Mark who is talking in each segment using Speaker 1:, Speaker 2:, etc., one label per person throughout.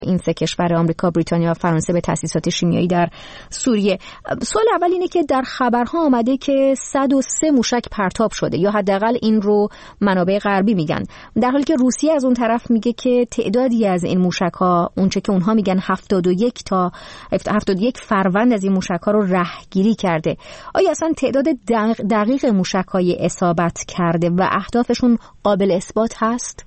Speaker 1: این سه کشور آمریکا، بریتانیا و فرانسه به تأسیسات شیمیایی در سوریه. سوال اول اینه که در خبرها آمده که 103 موشک پرتاب شده، یا حداقل این رو منابع غربی میگن، در حالی که روسیه از اون طرف میگه که تعدادی از این موشک‌ها، اونچه که اونها میگن 71 فروند از این موشک‌ها رو رهگیری کرده. آیا اصلا تعداد دقیق موشک‌های اصابت کرده و اهدافشون قابل اثبات هست؟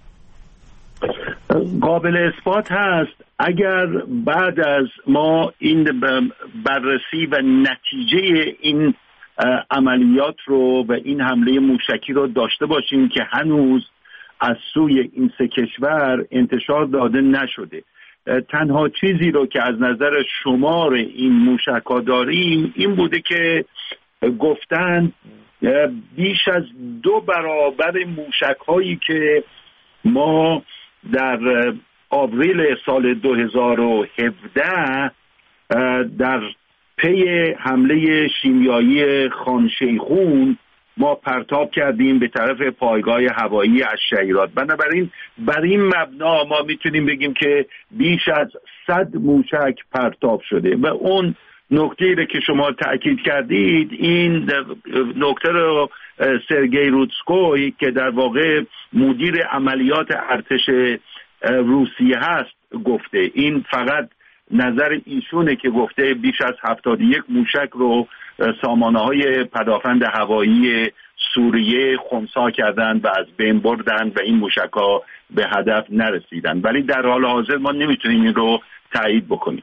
Speaker 2: قابل اثبات هست اگر بعد از ما این بررسی و نتیجه این عملیات رو و این حمله موشکی رو داشته باشیم که هنوز از سوی این سه کشور انتشار داده نشده. تنها چیزی رو که از نظر شمار این موشک‌ها داریم این بوده که گفتن بیش از 2 برابر موشک‌هایی که ما در آوریل سال 2017 در پی حمله شیمیایی خان شیخون ما پرتاب کردیم به طرف پایگاه هوایی الشعیرات. بنابراین بر این مبنا ما میتونیم بگیم که بیش از 100 موشک پرتاب شده و اون نکته‌ای رو که شما تأکید کردید، این نکته رو سرگئی رودسکوی که در واقع مدیر عملیات ارتش روسیه هست گفته. این فقط نظر ایشونه که گفته بیش از 71 موشک رو سامانه‌های پدافند هوایی سوریه خنثی کردن و از بین بردن و این موشک‌ها به هدف نرسیدن، ولی در حال حاضر ما نمیتونیم این رو تایید بکنیم.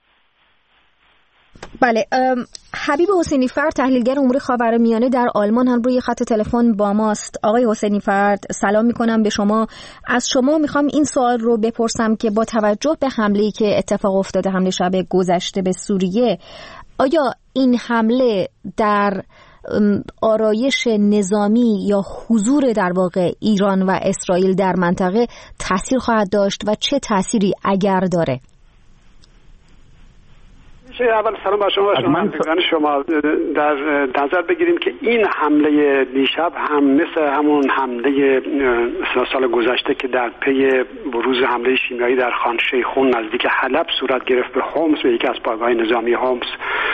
Speaker 1: بله، حبیب حسینی فرد، تحلیلگر امور خاورمیانه در آلمان، هم روی خط تلفن با ماست. آقای حسینی فرد، سلام میکنم به شما. از شما میخوام این سوال رو بپرسم که با توجه به حمله‌ای که اتفاق افتاده، حمله شب گذشته به سوریه، آیا این حمله در آرایش نظامی یا حضور در واقع ایران و اسرائیل در منطقه تأثیر خواهد داشت و چه تأثیری اگر داره؟
Speaker 3: اول سلام بر شما و شما در نظر بگیریم که این حمله دیشب هم مثل همون حمله سال گذشته که در پی بروز حمله شیمیایی در خان شیخون نزدیک حلب صورت گرفت به حمص، به یکی از پایگاه‌های نظامی حمص،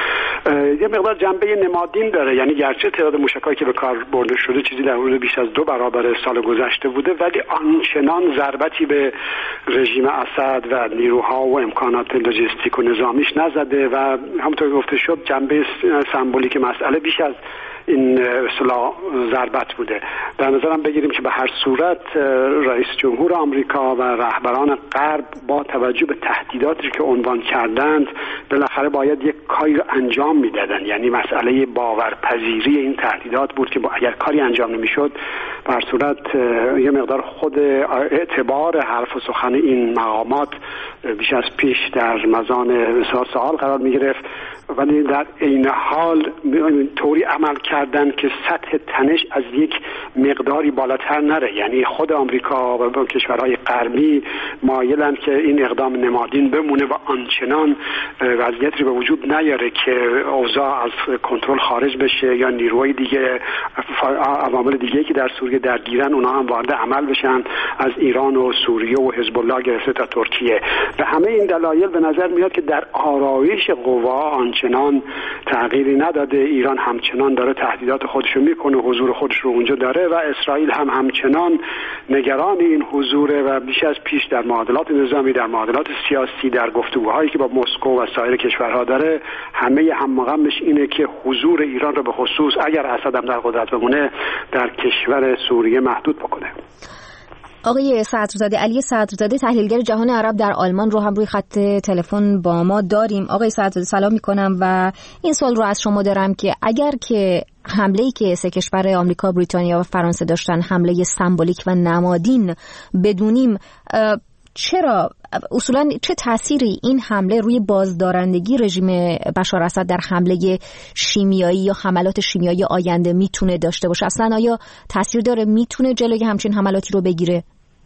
Speaker 3: یه مقدار جنبه نمادین داره. یعنی گرچه تعداد موشکایی که به کار برده شده چیزی در حدود بیش از 2 برابر سال گذشته بوده، ولی آنچنان ضربتی به رژیم اسد و نیروها و امکانات لوجستیک و نظامیش نزده و همونطور گفته شد جنبه سمبولیک مسئله بیش از این اصطلاح ضربت بوده. در نظرم بگیریم که به هر صورت رئیس جمهور آمریکا و رهبران غرب با توجه به تهدیداتی که عنوان کردند بالاخره باید یک کاری رو انجام میدادن. یعنی مسئله باورپذیری این تهدیدات بود که اگر کاری انجام نمیشد به هر صورت یه مقدار خود اعتبار حرف و سخن این مقامات بیش از پیش در مزان سوال قرار میگرفت. ولی در عین حال طوری عمل کردن که سطح تنش از یک مقداری بالاتر نره. یعنی خود آمریکا و کشورهای غربی مایلن که این اقدام نمادین بمونه و آنچنان وضعیتی به وجود نیاره که اوضاع از کنترل خارج بشه یا نیروهای دیگه، عوامل دیگه که در سوریه درگیرن اونا هم وارد عمل بشن، از ایران و سوریه و حزب الله گرفته تا ترکیه. به همه این دلایل به نظر میاد که در آرایش قوا آنچنان تغییری نداده. ایران همچنان داره تهدیدات خودش رو میکنه، حضور خودش رو اونجا داره و اسرائیل هم همچنان نگران این حضوره و بیش از پیش در معادلات نظامی، در معادلات سیاسی، در گفتگوهایی که با مسکو و سایر کشورها داره، همه همغمش اینه که حضور ایران رو به خصوص اگر اسد هم در قدرت بمونه در کشور سوریه محدود بکنه.
Speaker 1: آقای صدرزاده، علی صدرزاده، تحلیلگر جهان عرب در آلمان رو هم روی خط تلفن با ما داریم. آقای صدرزاده سلام میکنم و این سوال رو از شما دارم که اگر که حمله‌ای که سه کشور آمریکا، بریتانیا و فرانسه داشتن حمله سمبولیک و نمادین بدونیم، چرا اصولا چه تأثیری این حمله روی بازدارندگی رژیم بشار اسد در حمله شیمیایی یا حملات شیمیایی آینده میتونه داشته باشه؟ اصلا آیا تأثیر داره؟ میتونه جلوی همچین حملاتی رو بگیره؟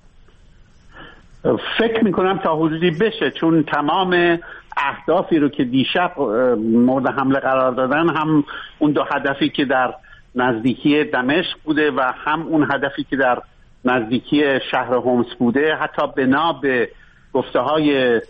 Speaker 4: فکر میکنم تا حدودی بشه، چون تمام اهدافی رو که دیشب مورد حمله قرار دادن هم اون 2 هدفی که در نزدیکی دمشق بوده و هم اون هدفی که در نزدیکی شهر حمص بوده، حتی بنا به گفته‌های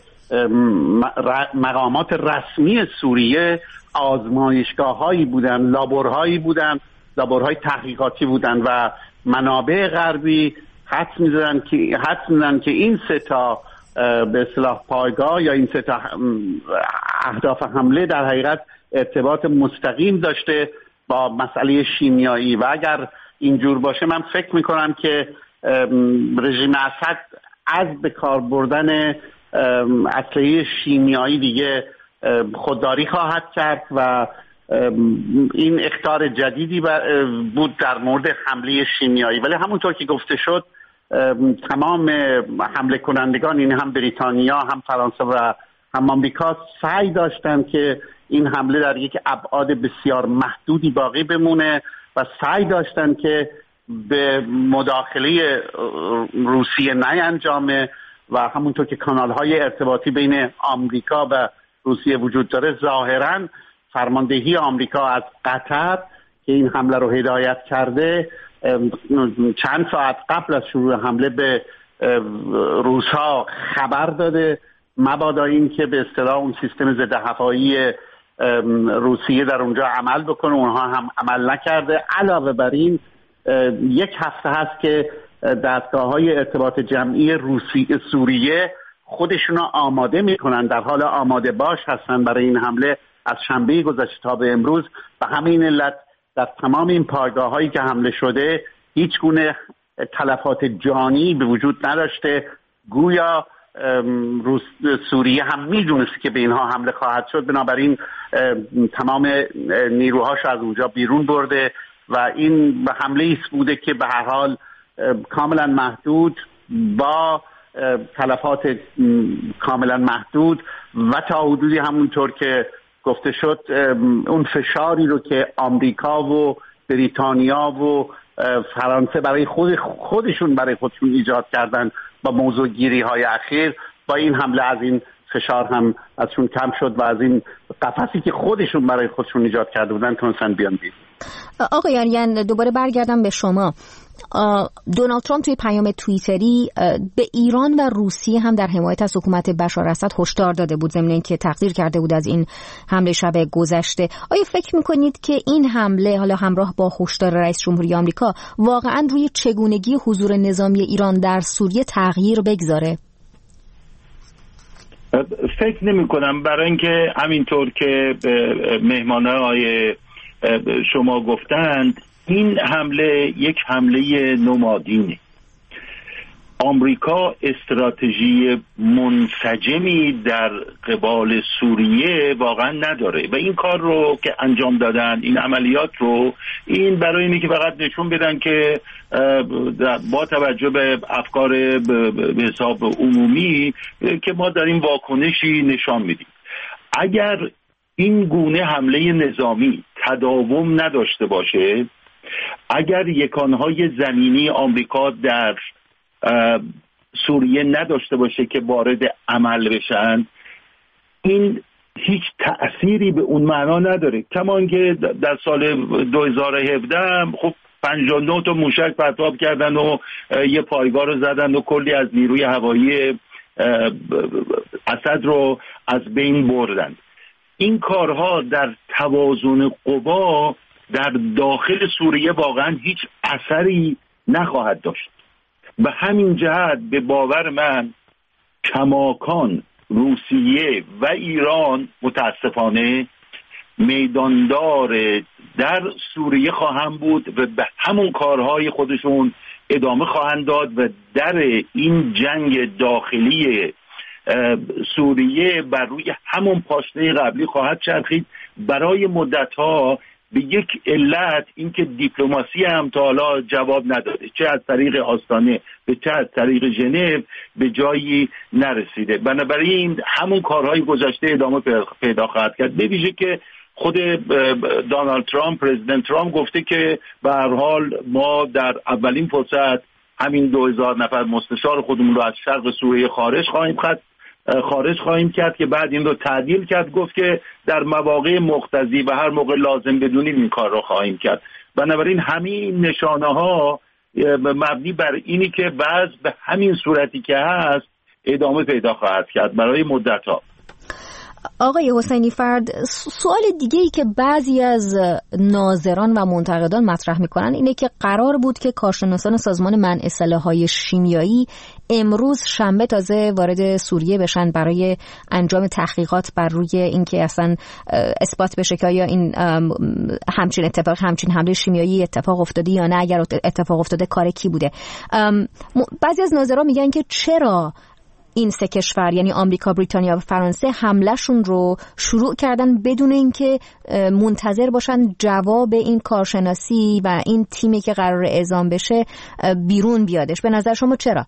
Speaker 4: مقامات رسمی سوریه آزمایشگاه‌هایی بودن، لابورهایی بودن، لابورهای تحقیقاتی بودن و منابع غربی حدس می‌زدن که این سه تا به اصطلاح پایگاه یا این سه تا اهداف حمله در حقیقت ارتباط مستقیم داشته با مسئله شیمیایی و اگر اینجور باشه من فکر میکنم که رژیم اسد از به کار بردن اسلحه شیمیایی دیگه خودداری خواهد کرد و این اخطار جدیدی بود در مورد حمله شیمیایی. ولی همونطور که گفته شد تمام حمله کنندگان، این هم بریتانیا، هم فرانسه و هم آمریکا، سعی داشتن که این حمله در یک ابعاد بسیار محدودی باقی بمونه و سعی داشتن که به مداخله روسیه نینجامه و همونطور که کانال‌های ارتباطی بین آمریکا و روسیه وجود داره، ظاهراً فرماندهی آمریکا از قطر که این حمله رو هدایت کرده چند ساعت قبل از شروع حمله به روس‌ها خبر داده مبادا این که به اصطلاح اون سیستم ضد هوایی روسیه در اونجا عمل بکنه، اونها هم عمل نکرده. علاوه بر این یک هفته هست که دستگاه‌های ارتباط جمعی سوریه خودشونو آماده میکنن، در حال آماده باش هستن برای این حمله از شنبه گذشته تا به امروز. و همین علت در تمام این پایگاه‌هایی که حمله شده هیچ گونه تلفات جانی به وجود نداشته. گویا سوریه هم میدونست که به اینها حمله خواهد شد، بنابراین تمام نیروهاش از اونجا بیرون برده و این به حمله ایست بوده که به هر حال کاملا محدود با تلفات کاملا محدود و تا حدودی همونطور که گفته شد اون فشاری رو که آمریکا و بریتانیا و فرانسه برای خودشون ایجاد کردن با موضوع گیری های اخیر، با این حمله از این فشار هم ازشون کم شد و از این قفسی که خودشون برای خودشون ایجاد کرده بودن تونستن بیان بیرون.
Speaker 1: آقایان دوباره برگردم به شما. دونالد ترامپ توی پیام توییتری به ایران و روسیه هم در حمایت از حکومت بشار اسد هشدار داده بود، ضمن اینکه تقدیر کرده بود از این حمله شب گذشته. آیا فکر میکنید که این حمله حالا همراه با هشدار رئیس جمهوری آمریکا واقعا روی چگونگی حضور نظامی ایران در سوریه تغییر بگذاره؟
Speaker 2: فکر نمی کنم، برای اینکه همینطور که مهمانای شما گفتند این حمله یک حمله نمادینه. آمریکا استراتژی منسجمی در قبال سوریه واقعا نداره و این کار رو که انجام دادن، این عملیات رو، این برای اینه که فقط نشون بدن که با توجه به افکار به حساب عمومی که ما داریم واکنشی نشان میدیم. اگر این گونه حمله نظامی تداوم نداشته باشه، اگر یکانهای زمینی آمریکا در سوریه نداشته باشه که وارد عمل بشن، این هیچ تأثیری به اون معنا نداره. کما اینکه در سال 2017 خب 59 تا موشک پرتاب کردن و یه پایگاه رو زدن و کلی از نیروی هوایی اسد رو از بین بردن. این کارها در توازن قوا در داخل سوریه واقعا هیچ اثری نخواهد داشت. به همین جهت به باور من کماکان روسیه و ایران متاسفانه میداندار در سوریه خواهند بود و به همون کارهای خودشون ادامه خواهند داد و در این جنگ داخلی سوریه بر روی همون پاشنه قبلی خواهد چرخید برای مدت‌ها، به یک علت اینکه دیپلماسی هم تا حالا جواب نداده، چه از طریق آستانه به چه از طریق ژنو به جایی نرسیده. بنابراین همون کارهای گذشته ادامه پیدا خواهد کرد، به ویژه که خود دونالد ترامپ، پرزیدنت ترامپ گفته که به هر حال ما در اولین فرصت همین 2000 نفر مستشار خودمون رو از شرق سوریه خارج خواهیم کرد که بعد این رو تعدیل کرد، گفت که در مواقع مقتضی و هر موقع لازم بدونیم این کار رو خواهیم کرد. بنابراین همین نشانه ها مبنی بر اینی که وضع به همین صورتی که هست ادامه پیدا خواهد کرد برای مدت‌ها.
Speaker 1: آقای حسینی فرد، سوال دیگه‌ای که بعضی از ناظران و منتقدان مطرح میکنن اینه که قرار بود که کارشناسان سازمان منع سلاح‌های شیمیایی امروز شنبه تازه وارد سوریه بشن برای انجام تحقیقات بر روی اینکه اصلا اثبات بشه که آیا این همچین حمله شیمیایی اتفاق افتاده یا نه، اگر اتفاق افتاده کار کی بوده. بعضی از ناظران میگن که چرا این سه کشور یعنی آمریکا، بریتانیا و فرانسه حملهشون رو شروع کردن بدون اینکه منتظر باشن جواب این کارشناسی و این تیمی که قرار اعزام بشه بیرون بیادش. به نظر شما چرا؟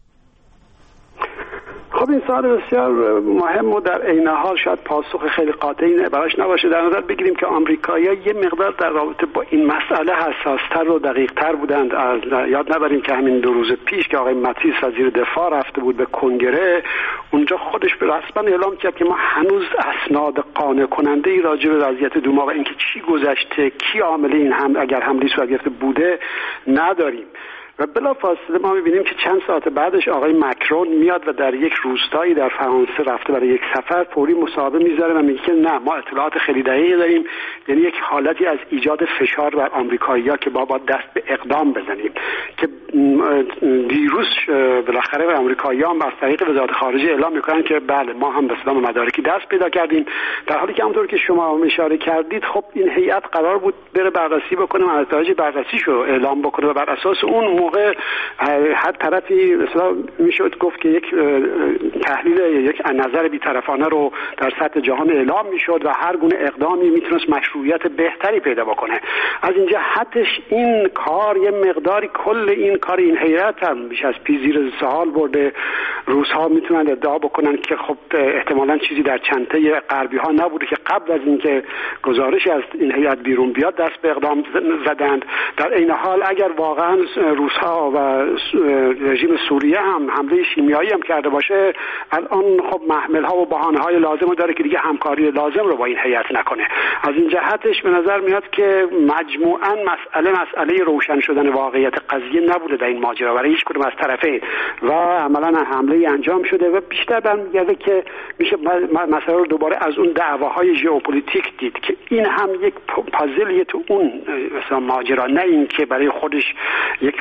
Speaker 3: خب این سوال بسیار مهم و در عین حال شاید پاسخ خیلی قاطعی براش نباشه. در نظر بگیریم که آمریکایی‌ها یه مقدار در رابطه با این مسئله حساس‌تر و دقیق‌تر بودند. یاد نبریم که همین 2 روز پیش که آقای ماتیس وزیر دفاع رفته بود به کنگره، اونجا خودش به رسما اعلام کرد که ما هنوز اسناد قانع کننده‌ای راجع به وضعیت دوما و اینکه چی گذشته، کی عامل این اگر حمله صورت گرفته بوده نداریم. و بلافاصله ما می‌بینیم که چند ساعت بعدش آقای مکرون میاد و در یک روستایی در فرانسه رفته برای یک سفر، فوری مصاحبه میذاره و میگه که نه، ما اطلاعات خیلی دقیقی داریم. یعنی یک حالتی از ایجاد فشار بر آمریکایی‌ها که با دست به اقدام بزنیم که دیروز بالاخره آمریکایی‌ها هم از طریق وزارت خارجه اعلام میکنن که بله ما هم به اصطلاح مدارکی دست پیدا کردیم، در حالی که همونطور که شما اشاره کردید خب این هیئت قرار بود بره بررسی بکنه و نتایج بررسیشو اعلام بکنه و بر اساس اون موقع هر طرفی مثلا میشد گفت که یک تحلیل یک نظر بی‌طرفانه رو در سطح جهان اعلام میشد و هر گونه اقدامی میتونست مشروعیت بهتری پیدا بکنه. از این جهتش این کار یه مقداری کل این کار این هیئت هم بیش از زیر سوال برده. روس‌ها میتونن ادعا بکنن که خب احتمالاً چیزی در چنته غربی‌ها نبوده که قبل از اینکه گزارشی از این هیئت بیرون بیاد دست به اقدام زدند. در این حال اگر واقعاً روس‌ها و رژیم سوریه هم حمله شیمیایی هم کرده باشه، الان خب محمل‌ها و بهانه‌های لازم داره که دیگه همکاری لازم رو با این هیئت نکنه. از این جهتش به نظر میاد که مجموعاً مسئله روشن شدن واقعیت قضیه نبوده در این ماجرا برای هیچ کدوم از طرفین و عملاً حمله انجام شده و بیشتر برمیگرده که میشه مسئله رو دوباره از اون دعواهای ژئوپلیتیک دید که این هم یک پازلیه تو اون مثلا ماجرا، نه این که برای خودش یک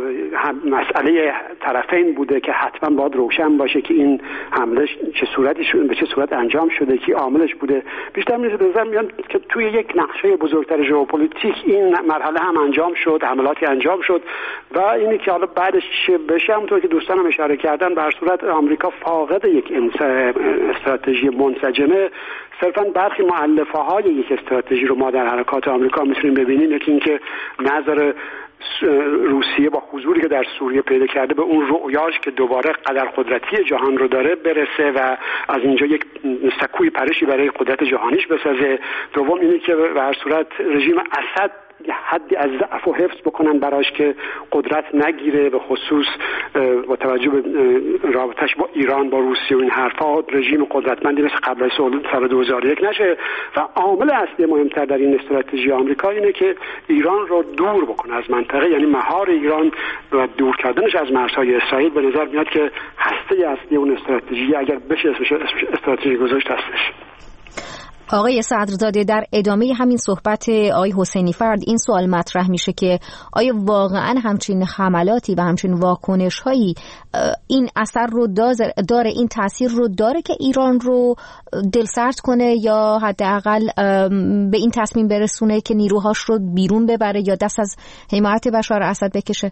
Speaker 3: مسئله طرفین بوده که حتما باید روشن باشه که این حمله چه صورتی شده، به چه صورت انجام شده، کی عاملش بوده. بیشتر میشه به نظر میاد که توی یک نقشه بزرگتر ژئوپلیتیک این مرحله هم انجام شد، حملاتی انجام شد و اینی که حالا بعدش چه بشه همونطور که دوستانم اشاره کردن، به صورت آمریکا فاقد یک استراتژی منسجمه. صرفاً برخی مؤلفه‌های یک استراتژی رو ما در حرکات آمریکا میتونیم ببینیم، یکی اینکه نظر روسیه با حضوری که در سوریه پیدا کرده به اون رؤیاش که دوباره قدر قدرتی جهان رو داره برسه و از اینجا یک سکوی پرشی برای قدرت جهانیش بسازه. دوم اینه که به هر صورت رژیم اسد حدی از ضعف و حفظ بکنن براش که قدرت نگیره، به خصوص با توجه به رابطش با ایران، با روسیه و این حرفا رژیم قدرتمندی مثل قبل از سال 2001 نشه. و عامل اصلی مهمتر در این استراتژی آمریکا اینه که ایران رو دور بکنه از منطقه، یعنی مهار ایران و دور کردنش از مرزهای اسرائیل. به نظر میاد که هسته اصلی اون استراتژی اگر بشه استراتژی گذاشت هستش.
Speaker 1: آقای صدرزاده، در ادامه همین صحبت آقای حسینی فرد این سوال مطرح میشه که آیا واقعا همچین حملاتی و همچین واکنش‌هایی این اثر رو داره، این تاثیر رو داره که ایران رو دلسرد کنه یا حداقل به این تصمیم برسونه که نیروهاش رو بیرون ببره یا دست از حمایت بشار اسد بکشه؟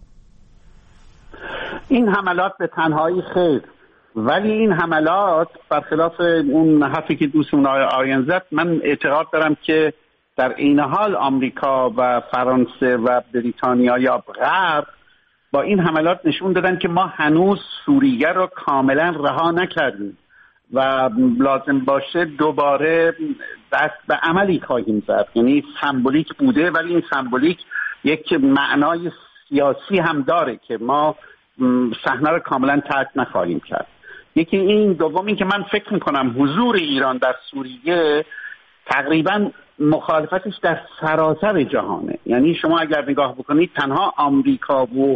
Speaker 4: این حملات به تنهایی خیر، ولی این حملات برخلاف اون حرفی که دوستمون آریان زد، من اعتقاد دارم که در این حال آمریکا و فرانسه و بریتانیا یا غرب با این حملات نشون دادن که ما هنوز سوریه رو کاملا رها نکردیم و لازم باشه دوباره دست به عملی خواهیم زد. یعنی سمبولیک بوده ولی این سمبولیک یک معنای سیاسی هم داره که ما صحنه رو کاملا ترک نخواهیم کرد. یکی این. دوم این که من فکر میکنم حضور ایران در سوریه تقریبا مخالفتش در سراسر جهانه. یعنی شما اگر نگاه بکنید تنها آمریکا و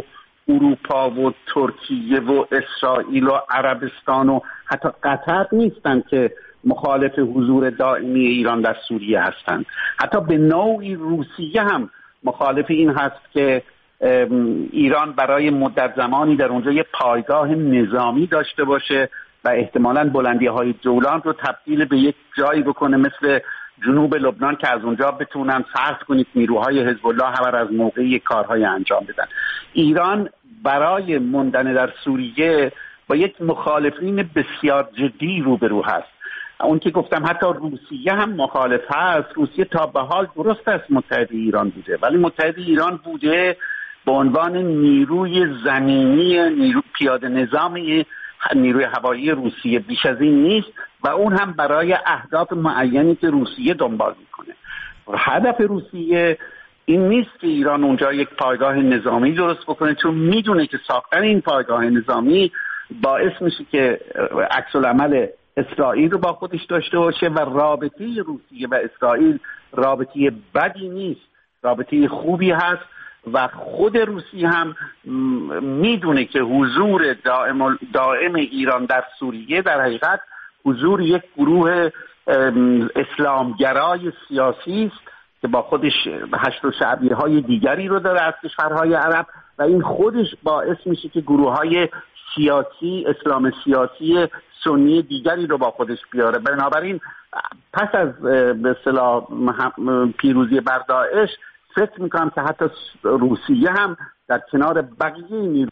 Speaker 4: اروپا و ترکیه و اسرائیل و عربستان و حتی قطر نیستن که مخالف حضور دائمی ایران در سوریه هستند. حتی به نوعی روسیه هم مخالف این هست که ایران برای مدت زمانی در اونجا یه پایگاه نظامی داشته باشه و احتمالاً بلندی‌های جولان رو تبدیل به یک جایی بکنه مثل جنوب لبنان که از اونجا بتونن فرض کنید نیروهای حزب الله هر از موقعی کارهای انجام بدن. ایران برای موندن در سوریه با یک مخالفین بسیار جدی روبرو هست. اون که گفتم حتی روسیه هم مخالف هست. روسیه تا به حال درست است متحد ایران بوده، ولی متحد ایران بوده به عنوان نیروی زمینی، نیرو پیاده نظامی نیروی هوایی روسیه، بیش از این نیست و اون هم برای اهداف معینی که روسیه دنبال میکنه. هدف روسیه این نیست که ایران اونجا یک پایگاه نظامی درست بکنه، چون میدونه که ساختن این پایگاه نظامی باعث میشه که عکس العمل اسرائیل رو با خودش داشته باشه و رابطه روسیه و اسرائیل رابطه بدی نیست، رابطه خوبی هست و خود روسیه هم میدونه که حضور دائم ایران در سوریه در حقیقت حضور یک گروه اسلامگرای سیاسی است که با خودش حشد و شعبیه های دیگری رو داره از کشورهای عرب و این خودش باعث میشه که گروه های سیاسی، اسلام سیاسی سنی دیگری رو با خودش بیاره. بنابراین پس از به اصطلاح پیروزی بر داعش فکر میکنم که حتی روسیه هم در کنار بقیه نیرو.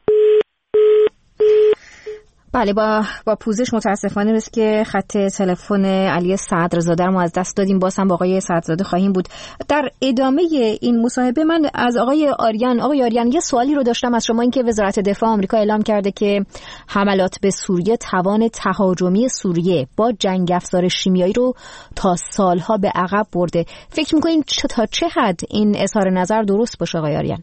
Speaker 1: بله، با پوزش متاسفانه است که خط تلفن علی صدرزاده رو از دست دادیم. باز هم با آقای صدرزاده خواهیم بود. در ادامه این مصاحبه من از آقای آریان یه سوالی رو داشتم از شما، این که وزارت دفاع آمریکا اعلام کرده که حملات به سوریه توان تهاجمی سوریه با جنگ افزار شیمیایی رو تا سالها به عقب برده. فکر می‌کنین تا چه حد این اظهار نظر درست باشه آقای آریان؟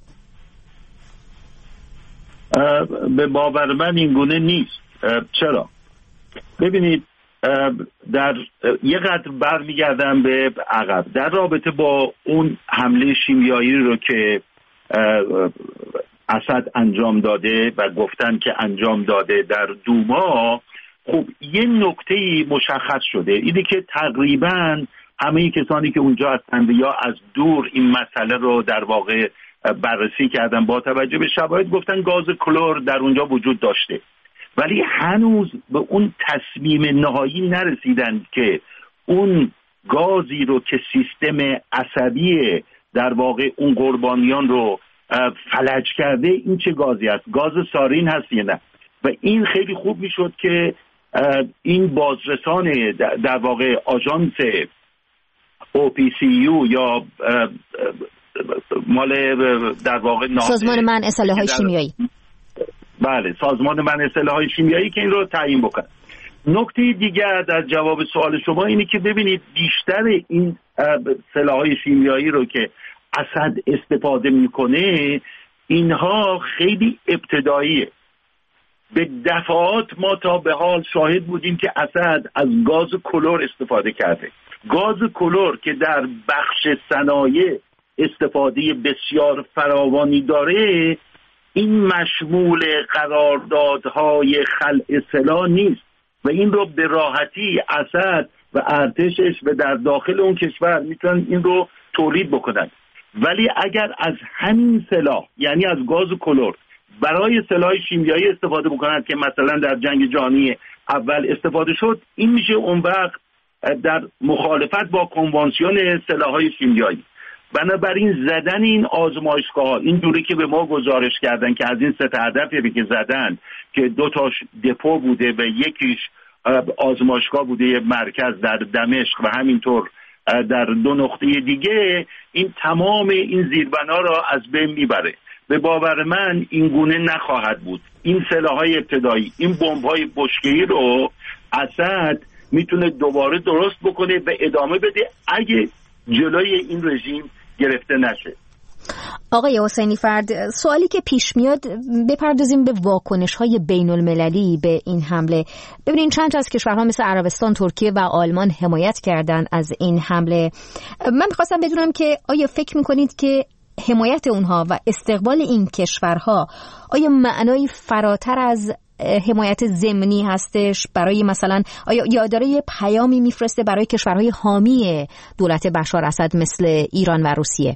Speaker 2: به باور من این گونه نیست. چرا؟ ببینید، در یه قدر برمیگردم به عقب در رابطه با اون حمله شیمیایی رو که اسد انجام داده و گفتن که انجام داده در دوما. خب یه نکته‌ای مشخص شده، اینه که تقریباً همه کسانی که اونجا هستند یا از دور این مسئله رو در واقع بررسی کردن با توجه به شواهد گفتن گاز کلور در اونجا وجود داشته، ولی هنوز به اون تصمیم نهایی نرسیدن که اون گازی رو که سیستم عصبی در واقع اون قربانیان رو فلج کرده این چه گازی است، گاز سارین هست یا نه. و این خیلی خوب میشد که این بازرسان در واقع آژانس OPCU یا مال در واقع
Speaker 1: سازمان منع سلاح‌های شیمیایی،
Speaker 2: بله سازمان منع سلاح‌های شیمیایی که این رو تعیین بکنه. نکته دیگر در جواب سوال شما اینه که ببینید بیشتر این سلاح‌های شیمیایی رو که اسد استفاده میکنه اینها خیلی ابتداییه. به دفعات ما تا به حال شاهد بودیم که اسد از گاز کلور استفاده کرده. گاز کلور که در بخش صنایع استفاده بسیار فراوانی داره، این مشمول قراردادهای خلع سلاح نیست و این رو به راحتی اسد و ارتشش و در داخل اون کشور میتونن این رو تولید بکنن. ولی اگر از همین سلاح، یعنی از گاز کلور، برای سلاح شیمیایی استفاده بکنند که مثلا در جنگ جهانی اول استفاده شد، این میشه اون وقت در مخالفت با کنوانسیون سلاح‌های شیمیایی. بنابراین زدن این آزمایشگاه، این دوری که به ما گزارش کردن که از این 3 هدفی که زدن که 2 تاش دپو بوده و یکیش آزمایشگاه بوده، مرکز در دمشق و همینطور در 2 نقطه دیگه، این تمام این زیربنا را از بین میبره. به باور من این گونه نخواهد بود. این سلاح‌های ابتدایی، این بمب‌های بشکه‌ای رو اسد میتونه دوباره درست بکنه و ادامه بده اگه جلوی این رژیم گرفته نشه.
Speaker 1: آقای حسینی فرد، سوالی که پیش میاد، بپردازیم به واکنش‌های بین‌المللی به این حمله. ببینید چند تا از کشورها مثل عربستان، ترکیه و آلمان حمایت کردن از این حمله. من می‌خواستم بدونم که آیا فکر می‌کنید که حمایت اونها و استقبال این کشورها آیا معنای فراتر از حمایت ضمنی هستش برای مثلا یا داره یه پیامی میفرسته برای کشورهای حامی دولت بشار اسد مثل ایران و روسیه؟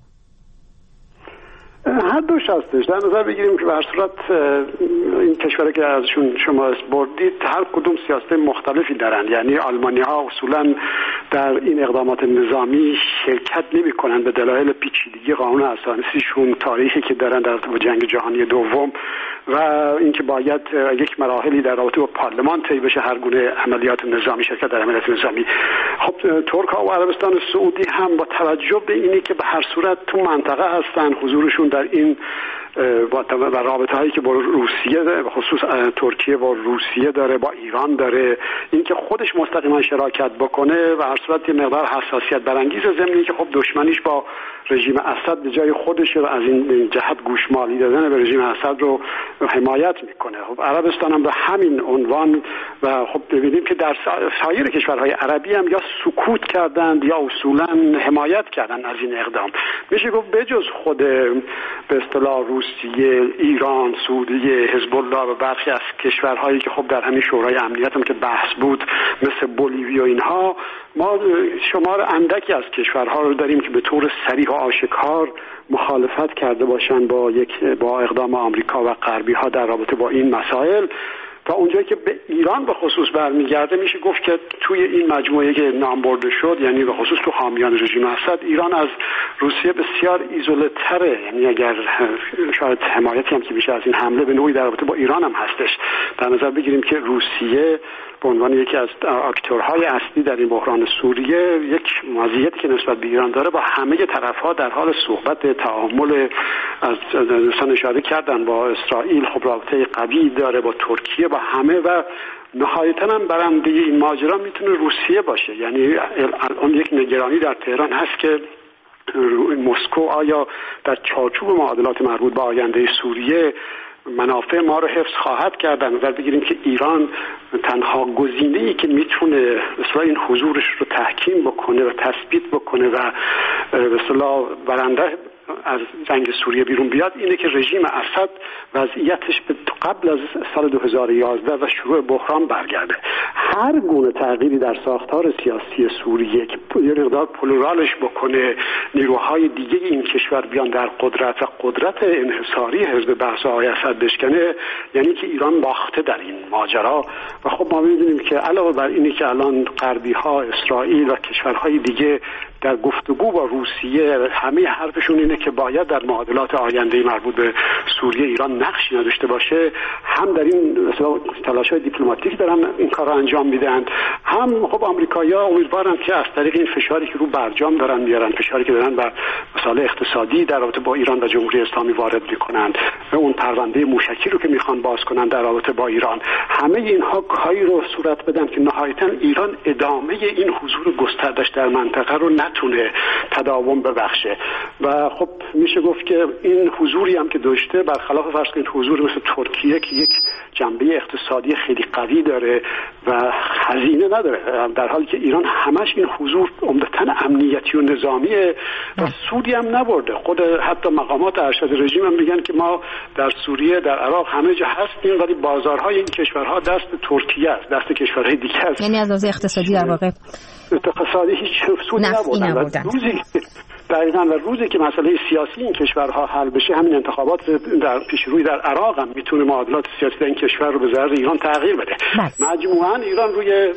Speaker 3: هر دوش هستش. در نظر بگیریم که به هر صورت این کشورها که ازشون شما بردید هر کدوم سیاست مختلفی دارن. یعنی آلمانی‌ها اصولا در این اقدامات نظامی شرکت نمی‌کنن به دلایل پیچیدگی قانون اساسیشون، تاریخی که دارن در رابطه با جنگ جهانی دوم و اینکه باید یک مراحلی در رابطه با پارلمان طی بشه هر گونه عملیات نظامی، شرکت در عملیات نظامی. خب ترک‌ها و عربستان سعودی هم با توجه به اینی که به هر صورت تو منطقه هستن، حضورشون در این و رابطه هایی که با روسیه به خصوص ترکیه با روسیه داره، با ایران داره، اینکه خودش مستقیما شراکت بکنه و هر صورت یه مقدار حساسیت برانگیز ضمنی که خب دشمنیش با رژیم اسد به جای خودش رو از این جهت گوشمالی دادن به رژیم اسد رو حمایت میکنه. خب عربستان هم به همین عنوان و خب ببینیم که در سایر کشورهای عربی هم یا سکوت کردند یا اصولا حمایت کردن از این اقدام. میشه گفت بجز خود به اصطلاح روسیه، ایران، سعودیه، حزب الله و برخی از کشورهایی که خب در همین شورای امنیت هم که بحث بود مثل بولیوی و اینها، ما شمار اندکی از کشورها رو داریم که به طور صریح و آشکار مخالفت کرده باشن با اقدام آمریکا و غربی ها در رابطه با این مسائل. تا اونجایی که به ایران به خصوص برمیگرده میشه گفت که توی این مجموعه که نام برده شد، یعنی به خصوص تو حامیان رژیم اسد، ایران از روسیه بسیار ایزوله تره. یعنی اگر شاید حمایتی هم که میشه از این حمله به نوعی در رابطه با ایران هم هستش. در نظر بگیریم که روسیه به عنوان یکی از اکتورهای اصلی در این بحران سوریه یک مزیتی که نسبت به ایران داره با همه طرف‌ها در حال صحبت، تعامل. از دوستان اشاره کردن با اسرائیل خب رابطه قوی داره، با ترکیه، با همه و نهایتاً هم برنده این ماجرا میتونه روسیه باشه. یعنی الان یک نگرانی در تهران هست که مسکو آیا در چارچوب معادلات مربوط به آینده سوریه منافع ما رو حفظ خواهد کرد. در نظر بگیریم که ایران تنها گزینه‌ای که میتونه مثلا این حضورش رو تحکیم بکنه و تثبیت بکنه و به اصطلاح برنده از جنگ سوریه بیرون بیاد اینه که رژیم اسد وضعیتش به قبل از سال 2011 و شروع بحران برگرده. هر گونه تغییری در ساختار سیاسی سوریه که یه مقدار پلورالش بکنه، نیروهای دیگه این کشور بیان در قدرت و قدرت انحصاری حزب بعث آقای اسد بشکنه، یعنی که ایران باخته در این ماجرا. و خب ما می‌بینیم که علاوه بر اینی که الان غربی‌ها، اسرائیل و کشورهای دیگه در گفتگو با روسیه همه حرفشون اینه که باید در معادلات آینده مربوط به سوریه ایران نقشی نداشته باشه، هم در این تلاش‌های دیپلماتیک دارن این کار رو انجام میدن، هم خب آمریکایی‌ها امیدوارن که از طریق این فشاری که رو برجام دارن میارن، فشاری که دارن بر مسائل اقتصادی در رابطه با ایران و جمهوری اسلامی وارد میکنن و اون پرونده موشکی رو که میخوان باز کنن در رابطه با ایران، همه اینها کاری رو صورت بدن که نهایتاً ایران ادامه این حضور گستردش در منطقه رو نتونه تداوم ببخشه. و خب میشه گفت که این حضوری هم که داشته برخلاف فرض کنید حضور مثل ترکیه که یک جنبه اقتصادی خیلی قوی داره و هزینه نداره، در حالی که ایران همش این حضور عمدتاً امنیتی و نظامیه و سودی هم نبرده. خود حتی مقامات ارشد رژیم هم میگن که ما در سوریه، در عراق همه جا هستیم ولی بازارهای این کشورها دست ترکیه است، دست کشورهای دیگه است.
Speaker 1: یعنی از لحاظ اقتصادی در واقع
Speaker 3: اقتصادی هیچ سودی نبردن. دقیقاً و روزی که مسئله سیاسی این کشورها حل بشه، همین انتخابات در پیشروی در عراق هم میتونه معادلات سیاسی در این کشور رو به ضرر ایران تغییر بده. مجموعاً ایران روی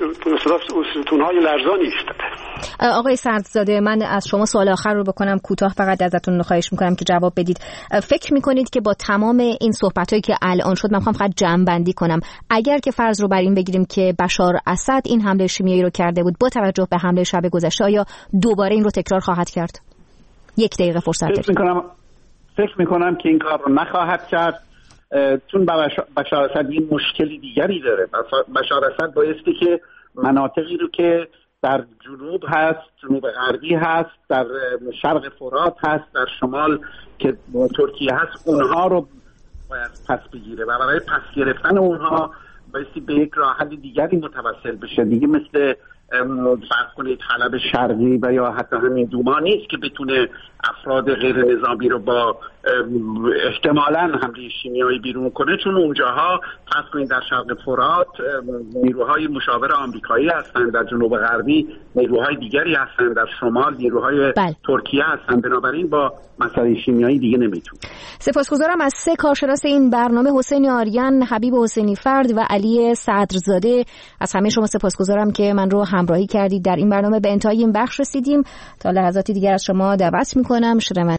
Speaker 3: ستونهای لرزانی ایستاده.
Speaker 1: آقای سردزاده، من از شما سوال آخر رو بکنم، کوتاه فقط ازتون خواهش میکنم که جواب بدید. فکر میکنید که با تمام این صحبتایی که الان شد، من میخوام فقط جمع‌بندی کنم، اگر که فرض رو بر این بگیریم که بشار اسد این حمله شیمیایی رو کرده بود، با توجه به حمله شب گذشته آیا دوباره این رو تکرار خواهد کرد؟ یک دقیقه فرصت دارید.
Speaker 4: فکر میکنم که این کار رو نخواهد کرد، چون بشار اسد این مشکلی دیگری داره. بشار اسد بایستی که مناطقی رو که در جنوب هست، جنوب غربی هست، در شرق فرات هست، در شمال که ترکیه هست، اونها رو باید پس بگیره و برای پس گرفتن اونها بایستی به یک راه حل دیگری متوسل بشه، دیگه مثل فرض کنید حلب شرقی و یا حتی همین دوما نیست که بتونه افراد غیر نظامی رو با احتمالاً حمله شیمیایی بیرون کنه، چون اونجاها فرض کنید در شرق فرات نیروهای مشاور آمریکایی هستند، در جنوب غربی نیروهای دیگری هستند، در شمال نیروهای ترکیه هستند، بنابراین با مسئله شیمیایی دیگه نمیتونه.
Speaker 1: سپاسگزارم از سه کارشناس این برنامه، حسین آریان، حبیب حسینی فرد و علی صدرزاده. از همه شما سپاسگزارم که من رو همراهی کردید در این برنامه. به انتهای این بخش رسیدیم. تا لحظاتی دیگر از شما دعوت میکنم